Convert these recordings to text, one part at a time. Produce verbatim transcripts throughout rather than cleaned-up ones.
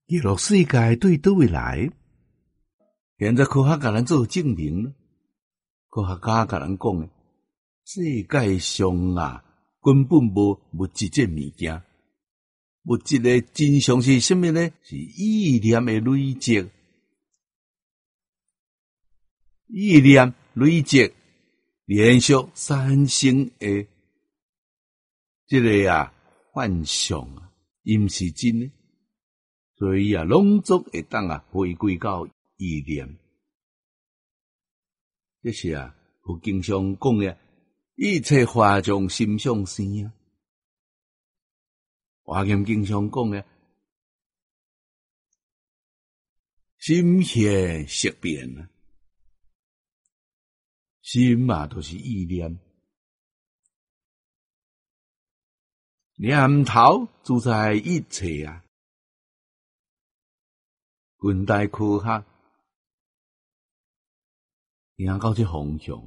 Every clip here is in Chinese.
记录世界对倒位来？现在科学甲咱做证明了，科学家甲咱讲诶，世界上啊根本无物质这物件，物质的真相是什么呢？是意念的累积，意念累积连续产生的这个啊幻象啊，伊毋是真的。所以啊，拢总会当啊回归到意念。这是啊，我经常讲的，一切化从心上生啊。我今经常讲的，心现色变啊，心嘛都是意念，念头主宰一切啊。近代科学行到这方向，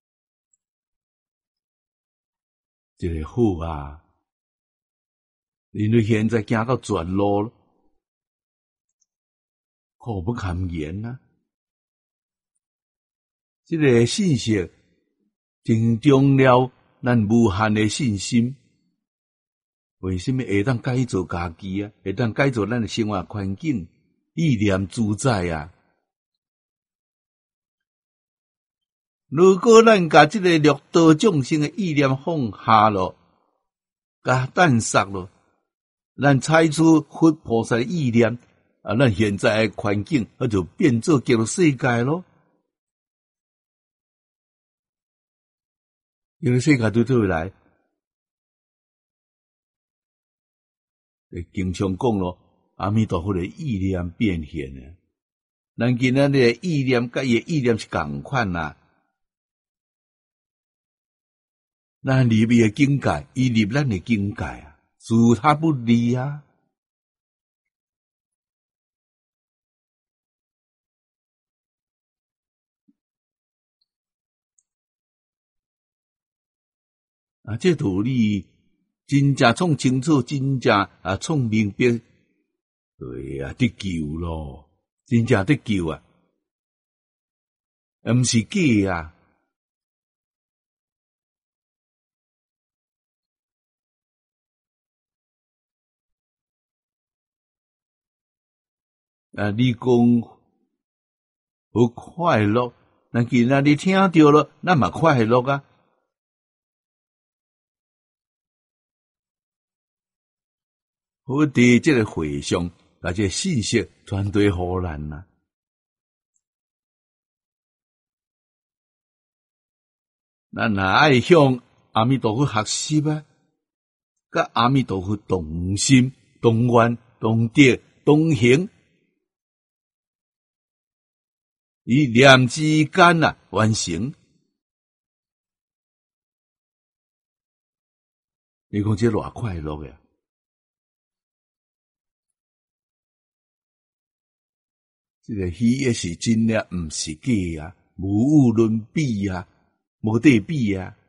这个好啊！因为现在行到绝路了，苦不堪言啊！这个信息增重了咱无限的信心。为什么会当改造家己啊？会当改造咱的生活环境？意念主宰啊！如果咱甲这个六道众生的意念放下了，甲淡煞了，咱采取佛菩萨的意念啊，咱现在的环境那就变做极乐世界咯。极乐世界对对来，经常讲咯。阿弥陀佛的意念变现啊，咱今仔日意念甲伊的意念是共款啊。咱入伊的境界，伊入咱的境界啊，自他不离啊。啊，这道理真正创清楚，真正啊创明白。对啊，得救咯，真正得救啊，毋是假啊。啊，你讲好快乐，咱今仔日听到了，咱嘛快乐啊。好伫这个会上。把这信息传对互咱啊！咱也爱向阿弥陀佛学习啊，甲阿弥陀佛同心、同愿、同德、同行，以念之间啊完成。你讲这偌快乐呀！这个喜悦是真的，毋是假啊，无物论比啊，无对比啊。